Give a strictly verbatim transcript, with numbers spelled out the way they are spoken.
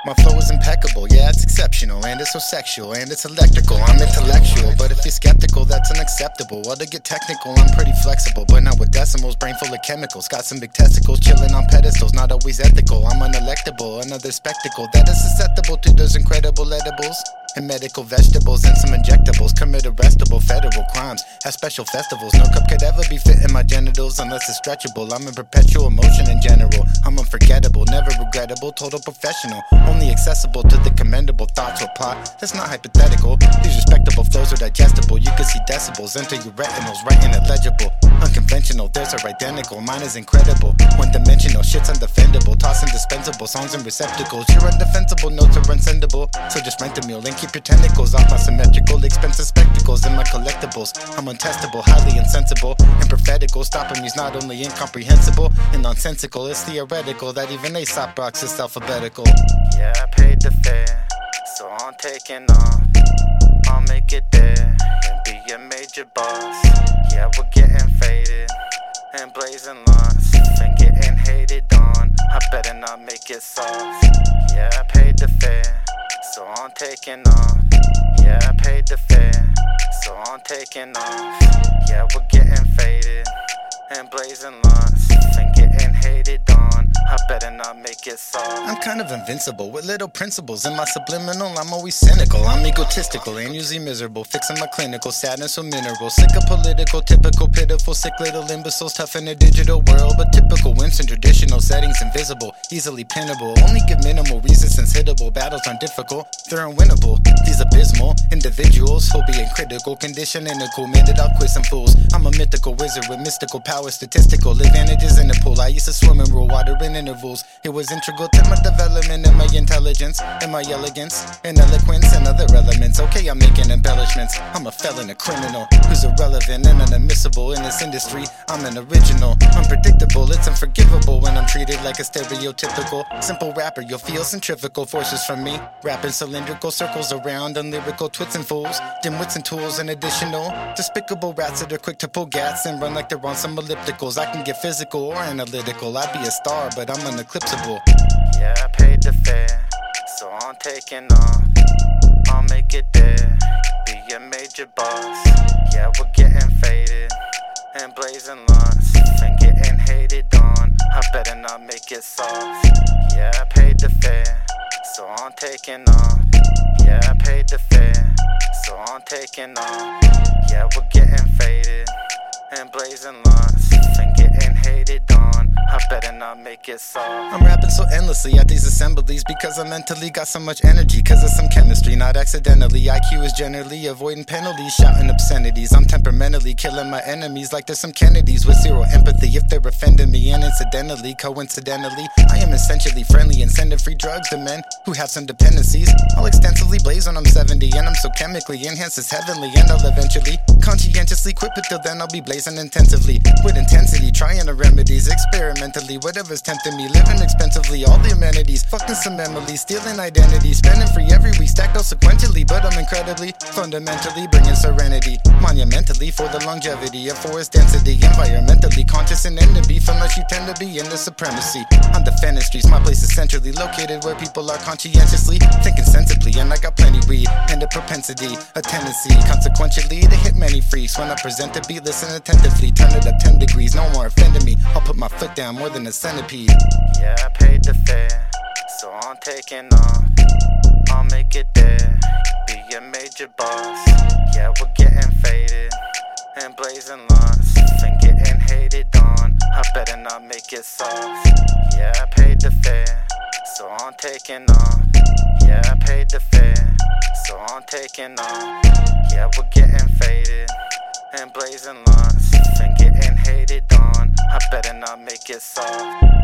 My flow is impeccable, yeah, it's exceptional, and it's so sexual, and it's electrical. I'm intellectual, but if you're skeptical, that's unacceptable. Well, to get technical, I'm pretty flexible, but not with decimals, brain full of chemicals. Got some big testicles, chilling on pedestals, not always ethical. I'm unelectable, another spectacle that is susceptible to those incredible edibles and medical vegetables and some injectables. Commit arrestable federal crimes at special festivals. No cup could ever be fit in my genitals unless it's stretchable. I'm in perpetual motion in general. I'm unforgettable, never regrettable, total professional. Only accessible to the commendable thoughts or plot. That's not hypothetical. These respectable flows are digestible. You can see decibels enter your retinals, writing illegible. Unconventional, theirs are identical. Mine is incredible. One dimensional, shit's undefendable. Toss indispensable songs and receptacles. Your undefensible notes are unsendable. So just rent a meal and keep your tentacles off my symmetrical, expensive spectacles and my collectibles. I'm untestable, highly insensible, and prophetical. Stopping me's not only incomprehensible and nonsensical, it's theoretical that even Aesop rocks is alphabetical. Yeah, I paid the fare, so I'm taking off. I'll make it there and be a major boss. Yeah, we're getting faded and blazing lots and getting hated on. I better not make it soft. Yeah, I paid the fare, so I'm taking off. Yeah, I paid the fare, so I'm taking off. Yeah, we're getting faded and blazing lots and getting hated on. I better not make it soft. I'm kind of invincible with little principles in my subliminal. I'm always cynical, I'm egotistical and usually miserable. Fixing my clinical sadness or mineral. Sick of political, typical, pitiful, sick little imbeciles. Tough in a digital world, but typical wimps in traditional settings. Invisible, easily pinnable. Only give minimal resistance, hittable. Battles aren't difficult, they're unwinnable. These abysmal individuals who'll be in critical condition in a cool minute. I'll quit some fools. I'm a mythical wizard with mystical power, statistical advantages in the pool. I used to swim in raw water in intervals. It was integral to my development and my intelligence and my elegance and eloquence and other elements. Okay, I'm making embellishments. I'm a felon, a criminal who's irrelevant and unadmissible in this industry. I'm an original, unpredictable. It's unforgivable when I'm treated like a stereotypical simple rapper. You'll feel centrifugal forces from me, rapping cylindrical circles around unlyrical twits and fools, dimwits and tools and additional despicable rats that are quick to pull gats and run like they're on some ellipticals. I can get physical or analytical. I'd be a star, but I'm uneclipsable. Yeah, I paid the fare, so I'm taking off. I'll make it there, be a major boss. Yeah, we're getting faded and blazing lots and getting hated on. I better not make it soft. Yeah, I paid the fare, so I'm taking off. Yeah, I paid the fare, so I'm taking off. Yeah, we're getting faded and blazing lots and getting hated on. I better not make it soft. I'm rapping so endlessly at these assemblies because I mentally got so much energy. Cause of some chemistry, not accidentally. I Q is generally avoiding penalties, shouting obscenities. I'm temperamentally killing my enemies like there's some Kennedys with zero empathy. If they're offending me and incidentally, coincidentally, I am essentially friendly and sending free drugs to men who have some dependencies. I'll extensively blaze when I'm seventy and I'm so chemically enhanced it's heavenly. And I'll eventually conscientiously quit, but till then I'll be blazing intensively with intensity, trying to remedies experimentally, whatever's tempting me, living expensively, all the amenities, fucking some Emily, stealing identity, spending free every week, stacked out sequentially, but I'm incredibly, fundamentally bringing serenity, monumentally for the longevity of forest density, environmentally conscious and end to beef unless you tend to be in the supremacy. On the Fenner streets, my place is centrally located where people are conscientiously thinking sensibly, and I got plenty weed and a propensity, a tendency, consequentially to hit many freaks when I present to be listen attentively, turn it up ten degrees, no more offending me, I'll put my foot down more than a centipede. Yeah, I paid the fare, so I'm taking off. I'll make it there, be a major boss. Yeah, we're getting faded and blazing lots and getting hated on. I better not make it soft. Yeah, I paid the fare, so I'm taking off. Yeah, I paid the fare, so I'm taking off. Yeah, we're getting faded and blazing lots and getting hated on. I better not make it soft.